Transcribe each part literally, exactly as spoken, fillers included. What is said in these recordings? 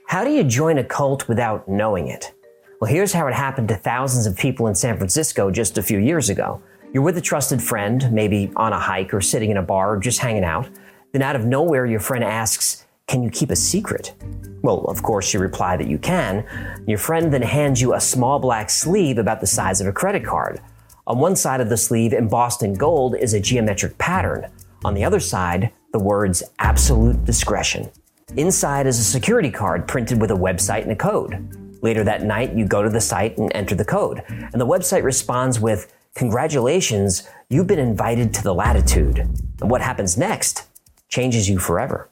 How do you join a cult without knowing it? Well, here's how it happened to thousands of people in San Francisco just a few years ago. You're with a trusted friend, maybe on a hike or sitting in a bar or just hanging out. Then out of nowhere, your friend asks, "Can you keep a secret?" Well, of course, you reply that you can. Your friend then hands you a small black sleeve about the size of a credit card. On one side of the sleeve, embossed in gold, is a geometric pattern. On the other side, the words "absolute discretion." Inside is a security card printed with a website and a code. Later that night, you go to the site and enter the code. And the website responds with, "Congratulations, you've been invited to the Latitude." And what happens next changes you forever.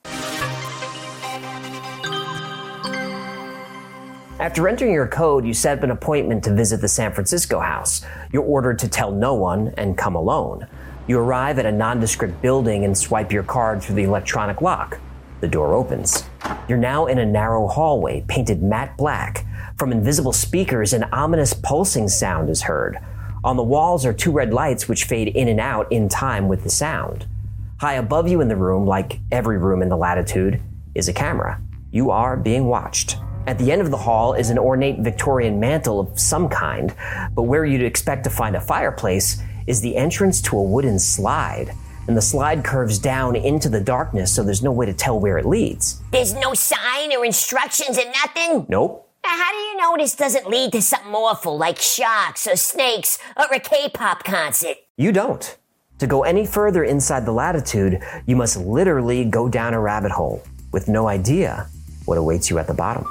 After entering your code, you set up an appointment to visit the San Francisco house. You're ordered to tell no one and come alone. You arrive at a nondescript building and swipe your card through the electronic lock. The door opens. You're now in a narrow hallway painted matte black. From invisible speakers, an ominous pulsing sound is heard. On the walls are two red lights which fade in and out in time with the sound. High above you in the room, like every room in the Latitude, is a camera. You are being watched. At the end of the hall is an ornate Victorian mantle of some kind, but where you'd expect to find a fireplace is the entrance to a wooden slide. And the slide curves down into the darkness, so there's no way to tell where it leads. There's no sign or instructions or nothing? Nope. Now, how do you know this doesn't lead to something awful like sharks or snakes or a K-pop concert? You don't. To go any further inside the Latitude, you must literally go down a rabbit hole with no idea what awaits you at the bottom.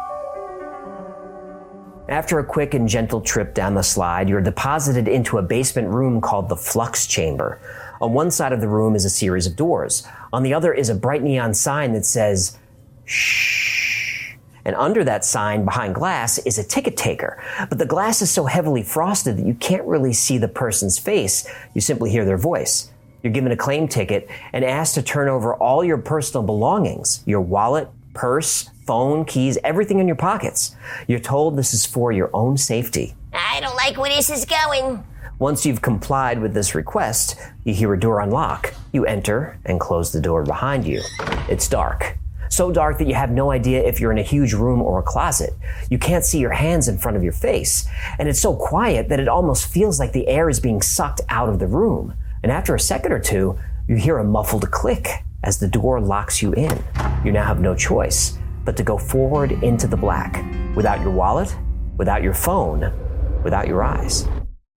After a quick and gentle trip down the slide, you're deposited into a basement room called the Flux Chamber. On one side of the room is a series of doors. On the other is a bright neon sign that says, "Shh." And under that sign, behind glass, is a ticket taker. But the glass is so heavily frosted that you can't really see the person's face. You simply hear their voice. You're given a claim ticket and asked to turn over all your personal belongings, your wallet, purse, phone, keys, everything in your pockets. You're told this is for your own safety. I don't like where this is going. Once you've complied with this request, you hear a door unlock. You enter and close the door behind you. It's dark. So dark that you have no idea if you're in a huge room or a closet. You can't see your hands in front of your face. And it's so quiet that it almost feels like the air is being sucked out of the room. And after a second or two, you hear a muffled click as the door locks you in. You now have no choice but to go forward into the black, without your wallet, without your phone, without your eyes.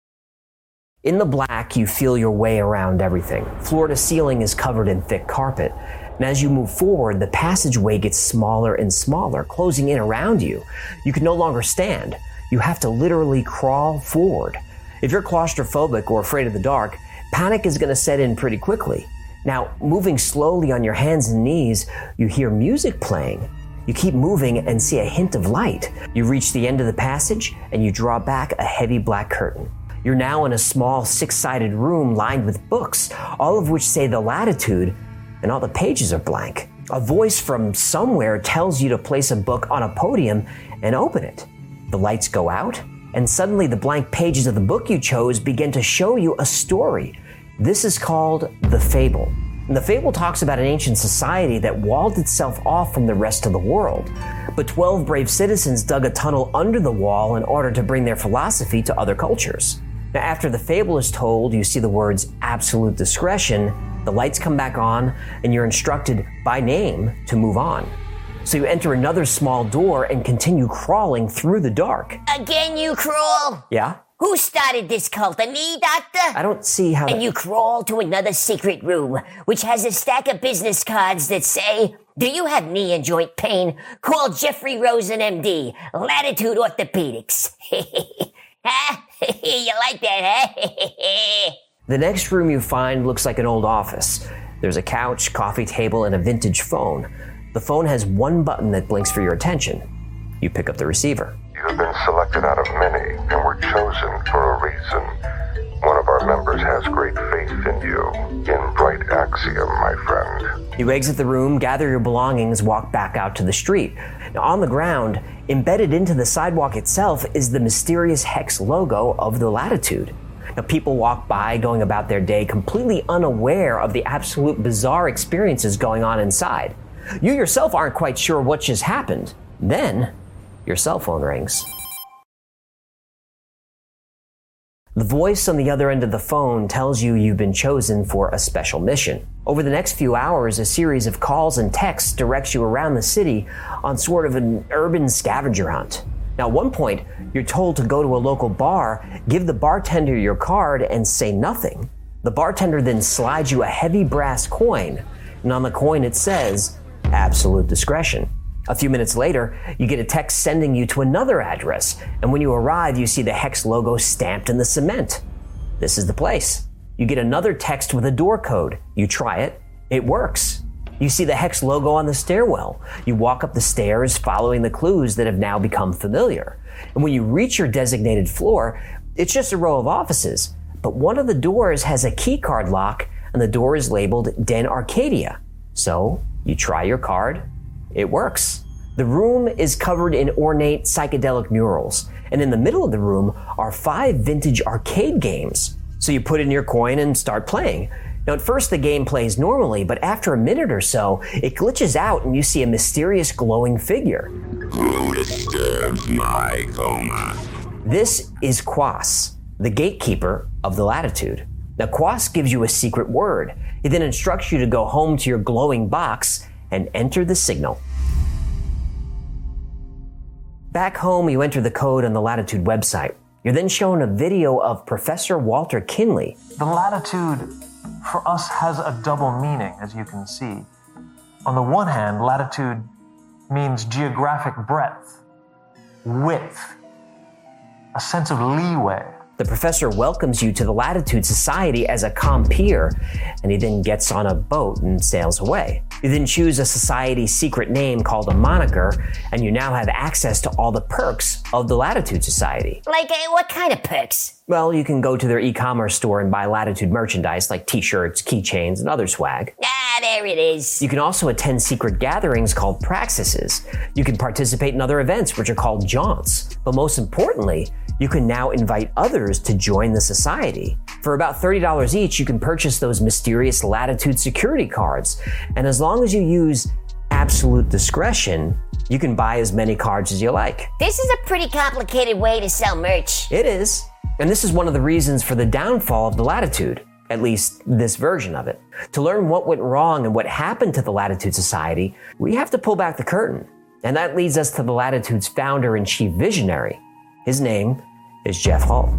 In the black, you feel your way around everything. Floor to ceiling is covered in thick carpet. And as you move forward, the passageway gets smaller and smaller, closing in around you. You can no longer stand. You have to literally crawl forward. If you're claustrophobic or afraid of the dark, panic is going to set in pretty quickly. Now, moving slowly on your hands and knees, you hear music playing. You keep moving and see a hint of light. You reach the end of the passage and you draw back a heavy black curtain. You're now in a small six-sided room lined with books, all of which say the Latitude, and all the pages are blank. A voice from somewhere tells you to place a book on a podium and open it. The lights go out, and suddenly the blank pages of the book you chose begin to show you a story. This is called The Fable. And the fable talks about an ancient society that walled itself off from the rest of the world. But twelve brave citizens dug a tunnel under the wall in order to bring their philosophy to other cultures. Now, after the fable is told, you see the words "absolute discretion," the lights come back on, and you're instructed by name to move on. So you enter another small door and continue crawling through the dark. Again you crawl? Yeah? Who started this cult? A knee doctor? I don't see how... And that... you crawl to another secret room, which has a stack of business cards that say, "Do you have knee and joint pain? Call Jeffrey Rosen, M D, Latitude Orthopedics." Huh? You like that, huh? The next room you find looks like an old office. There's a couch, coffee table, and a vintage phone. The phone has one button that blinks for your attention. You pick up the receiver. You have been selected out of many and were chosen for a reason. One of our members has great faith in you. In Bright Axiom, my friend. You exit the room, gather your belongings, walk back out to the street. Now, on the ground, embedded into the sidewalk itself, is the mysterious hex logo of the Latitude. Now, people walk by, going about their day, completely unaware of the absolute bizarre experiences going on inside. You yourself aren't quite sure what just happened. Then, your cell phone rings. The voice on the other end of the phone tells you you've been chosen for a special mission. Over the next few hours, a series of calls and texts directs you around the city on sort of an urban scavenger hunt. Now, at one point, you're told to go to a local bar, give the bartender your card, and say nothing. The bartender then slides you a heavy brass coin, and on the coin it says, absolute discretion. A few minutes later, you get a text sending you to another address, and when you arrive, you see the Hex logo stamped in the cement. This is the place. You get another text with a door code. You try it. It works. You see the Hex logo on the stairwell. You walk up the stairs following the clues that have now become familiar. And when you reach your designated floor, it's just a row of offices. But one of the doors has a key card lock, and the door is labeled Den Arcadia. So you try your card. It works. The room is covered in ornate psychedelic murals, and in the middle of the room are five vintage arcade games. So you put in your coin and start playing. Now at first the game plays normally, but after a minute or so, it glitches out and you see a mysterious glowing figure. Who disturbs my coma? This is Quas, the gatekeeper of the Latitude. Now Quas gives you a secret word. He then instructs you to go home to your glowing box and enter the signal. Back home, you enter the code on the Latitude website. You're then shown a video of Professor Walter Kinley. The latitude for us has a double meaning, as you can see. On the one hand, latitude means geographic breadth, width, a sense of leeway. The professor welcomes you to the Latitude Society as a compeer, and he then gets on a boat and sails away. You then choose a society's secret name called a moniker, and you now have access to all the perks of the Latitude Society. Like, uh, what kind of perks? Well, you can go to their e-commerce store and buy Latitude merchandise like t-shirts, keychains, and other swag. Ah, there it is. You can also attend secret gatherings called praxises. You can participate in other events, which are called jaunts. But most importantly, you can now invite others to join the society. For about thirty dollars each, you can purchase those mysterious Latitude security cards. And as long as you use absolute discretion, you can buy as many cards as you like. This is a pretty complicated way to sell merch. It is. And this is one of the reasons for the downfall of the Latitude, at least this version of it. To learn what went wrong and what happened to the Latitude Society, we have to pull back the curtain. And that leads us to the Latitude's founder and chief visionary. His name is Jeff Hull.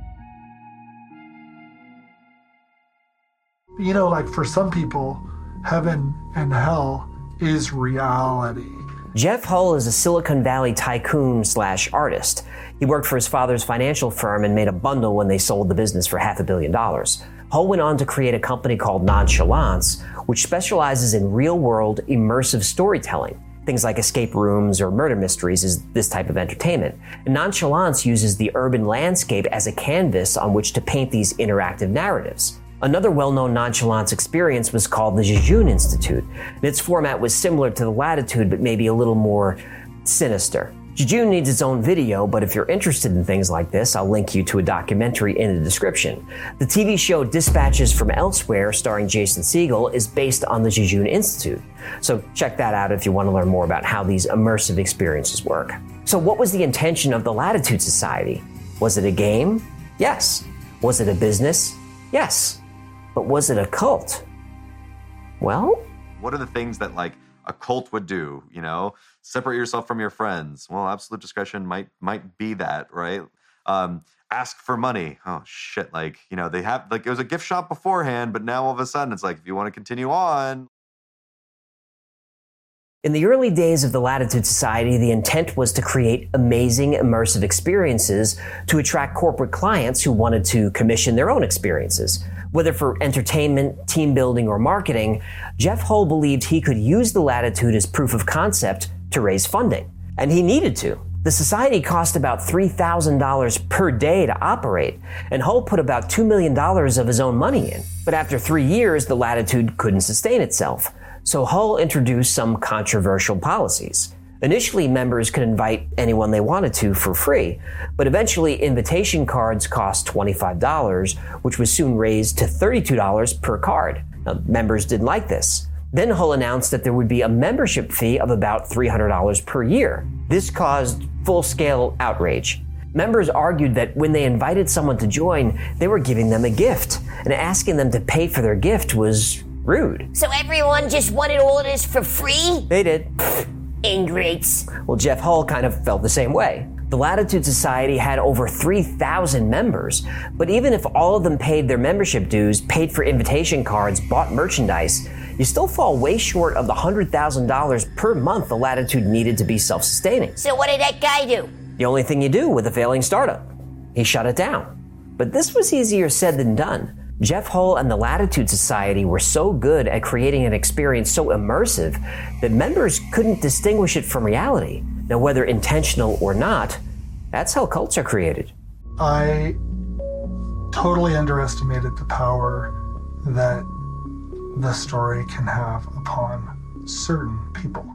You know, like for some people, heaven and hell is reality. Jeff Hull is a Silicon Valley tycoon slash artist. He worked for his father's financial firm and made a bundle when they sold the business for half a billion dollars. Hull went on to create a company called Nonchalance, which specializes in real-world immersive storytelling. Things like escape rooms or murder mysteries is this type of entertainment. And Nonchalance uses the urban landscape as a canvas on which to paint these interactive narratives. Another well-known Nonchalance experience was called the Jejune Institute, and its format was similar to the Latitude, but maybe a little more sinister. Jejune needs its own video, but if you're interested in things like this, I'll link you to a documentary in the description. The T V show Dispatches from Elsewhere, starring Jason Segel, is based on the Jejune Institute. So check that out if you want to learn more about how these immersive experiences work. So what was the intention of the Latitude Society? Was it a game? Yes. Was it a business? Yes. But was it a cult? Well, what are the things that like a cult would do, you know? Separate yourself from your friends. Well, absolute discretion might might be that, right? Um, ask for money. Oh shit, like, you know, they have like it was a gift shop beforehand, but now all of a sudden it's like if you want to continue on. In the early days of the Latitude Society, the intent was to create amazing immersive experiences to attract corporate clients who wanted to commission their own experiences. Whether for entertainment, team building, or marketing, Jeff Hull believed he could use the Latitude as proof of concept to raise funding. And he needed to. The society cost about three thousand dollars per day to operate, and Hull put about two million dollars of his own money in. But after three years, the Latitude couldn't sustain itself. So Hull introduced some controversial policies. Initially, members could invite anyone they wanted to for free, but eventually invitation cards cost twenty-five dollars, which was soon raised to thirty-two dollars per card. Now, members didn't like this. Then Hull announced that there would be a membership fee of about three hundred dollars per year. This caused full-scale outrage. Members argued that when they invited someone to join, they were giving them a gift, and asking them to pay for their gift was rude. So everyone just wanted all of this for free? They did. Ingrates. Well, Jeff Hull kind of felt the same way. The Latitude Society had over three thousand members, but even if all of them paid their membership dues, paid for invitation cards, bought merchandise, you still fall way short of the one hundred thousand dollars per month the Latitude needed to be self-sustaining. So what did that guy do? The only thing you do with a failing startup. He shut it down. But this was easier said than done. Jeff Hull and the Latitude Society were so good at creating an experience so immersive that members couldn't distinguish it from reality. Now, whether intentional or not, that's how cults are created. I totally underestimated the power that the story can have upon certain people.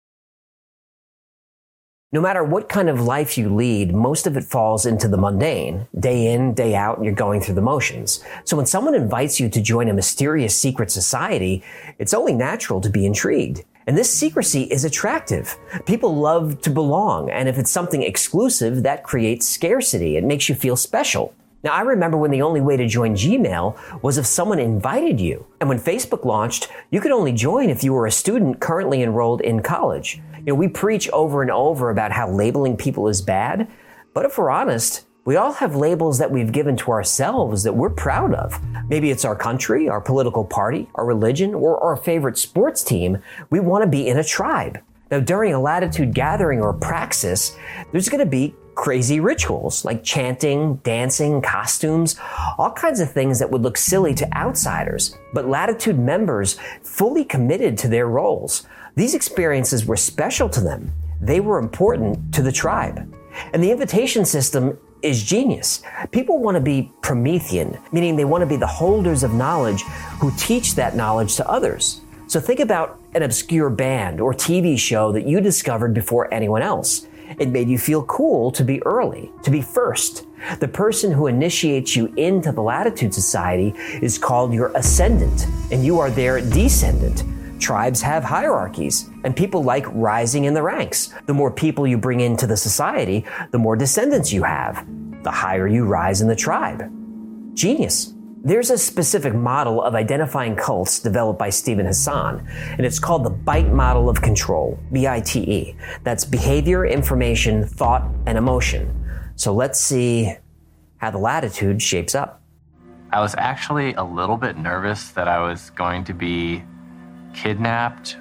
No matter what kind of life you lead, most of it falls into the mundane. Day in, day out, and you're going through the motions. So when someone invites you to join a mysterious secret society, it's only natural to be intrigued. And this secrecy is attractive. People love to belong, and if it's something exclusive, that creates scarcity. It makes you feel special. Now, I remember when the only way to join Gmail was if someone invited you. And when Facebook launched, you could only join if you were a student currently enrolled in college. You know, we preach over and over about how labeling people is bad, but if we're honest, we all have labels that we've given to ourselves that we're proud of. Maybe it's our country, our political party, our religion, or our favorite sports team. We want to be in a tribe. Now, during a Latitude gathering or praxis, there's going to be crazy rituals like chanting, dancing, costumes, all kinds of things that would look silly to outsiders. But Latitude members fully committed to their roles. These experiences were special to them. They were important to the tribe. And the invitation system is genius. People want to be Promethean, meaning they want to be the holders of knowledge who teach that knowledge to others. So think about an obscure band or T V show that you discovered before anyone else. It made you feel cool to be early, to be first. The person who initiates you into the Latitude Society is called your ascendant, and you are their descendant. Tribes have hierarchies, and people like rising in the ranks. The more people you bring into the society, the more descendants you have. The higher you rise in the tribe. Genius. There's a specific model of identifying cults developed by Stephen Hassan, and it's called the BITE model of control, B I T E. That's behavior, information, thought, and emotion. So let's see how the Latitude shapes up. I was actually a little bit nervous that I was going to be kidnapped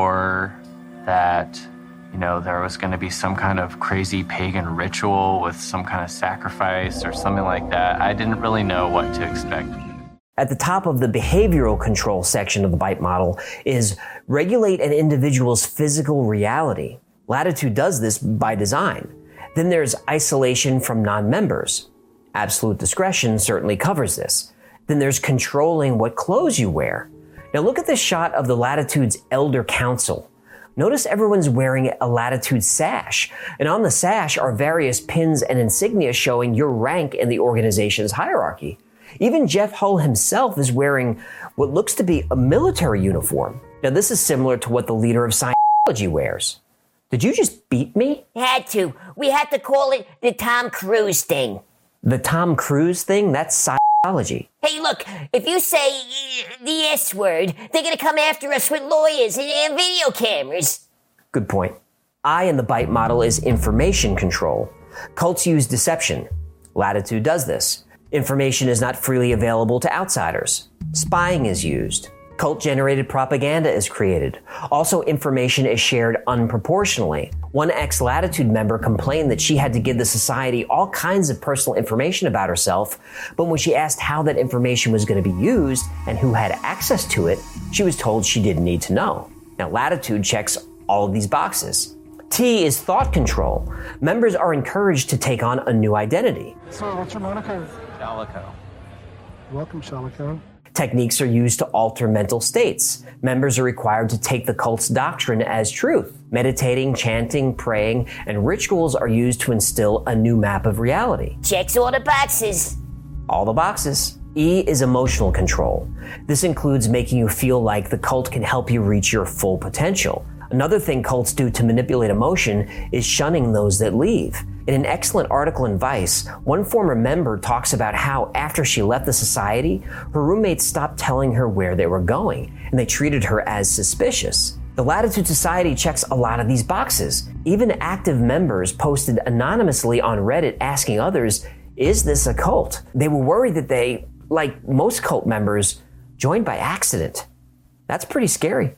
or that, you know, there was going to be some kind of crazy pagan ritual with some kind of sacrifice or something like that. I didn't really know what to expect. At the top of the behavioral control section of the BITE model is regulate an individual's physical reality. Latitude does this by design. Then there's isolation from non-members. Absolute discretion certainly covers this. Then there's controlling what clothes you wear. Now look at this shot of the Latitude's Elder Council. Notice everyone's wearing a Latitude sash, and on the sash are various pins and insignia showing your rank in the organization's hierarchy. Even Jeff Hull himself is wearing what looks to be a military uniform. Now this is similar to what the leader of Scientology wears. Did you just beat me? Had to. We had to call it the Tom Cruise thing. The Tom Cruise thing? That's Scientology. Hey, look, if you say the S word, they're going to come after us with lawyers and, and video cameras. Good point. I in the BITE model is information control. Cults use deception. Latitude does this. Information is not freely available to outsiders. Spying is used. Cult-generated propaganda is created. Also, information is shared unproportionally. One ex-Latitude member complained that she had to give the society all kinds of personal information about herself, but when she asked how that information was going to be used and who had access to it, she was told she didn't need to know. Now, Latitude checks all of these boxes. T is thought control. Members are encouraged to take on a new identity. So, what's your moniker? Shalico. Welcome, Shalico. Techniques are used to alter mental states. Members are required to take the cult's doctrine as truth. Meditating, chanting, praying, and rituals are used to instill a new map of reality. Checks all the boxes. All the boxes. E is emotional control. This includes making you feel like the cult can help you reach your full potential. Another thing cults do to manipulate emotion is shunning those that leave. In an excellent article in Vice, one former member talks about how after she left the society, her roommates stopped telling her where they were going, and they treated her as suspicious. The Latitude Society checks a lot of these boxes. Even active members posted anonymously on Reddit asking others, is this a cult? They were worried that they, like most cult members, joined by accident. That's pretty scary.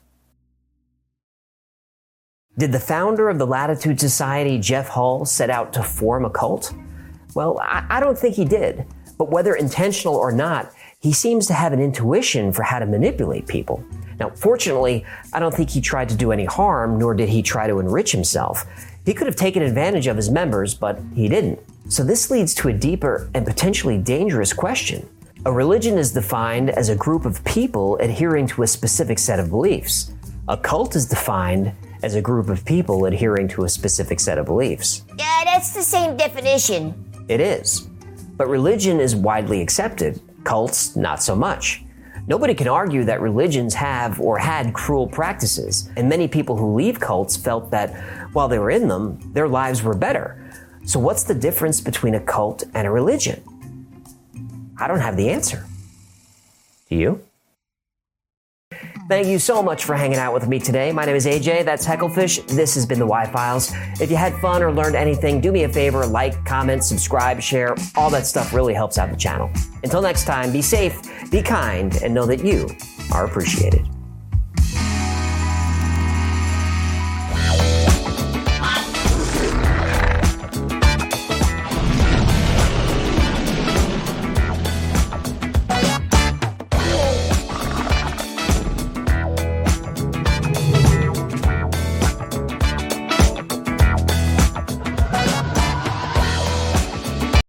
Did the founder of the Latitude Society, Jeff Hall, set out to form a cult? Well, I, I don't think he did. But whether intentional or not, he seems to have an intuition for how to manipulate people. Now, fortunately, I don't think he tried to do any harm, nor did he try to enrich himself. He could have taken advantage of his members, but he didn't. So this leads to a deeper and potentially dangerous question. A religion is defined as a group of people adhering to a specific set of beliefs. A cult is defined as a group of people adhering to a specific set of beliefs. Yeah, that's the same definition. It is. But religion is widely accepted. Cults, not so much. Nobody can argue that religions have or had cruel practices, and many people who leave cults felt that while they were in them, their lives were better. So what's the difference between a cult and a religion? I don't have the answer. Do you? Thank you so much for hanging out with me today. My name is A J, that's Hecklefish. This has been the Y-Files. If you had fun or learned anything, do me a favor, like, comment, subscribe, share. All that stuff really helps out the channel. Until next time, be safe, be kind, and know that you are appreciated.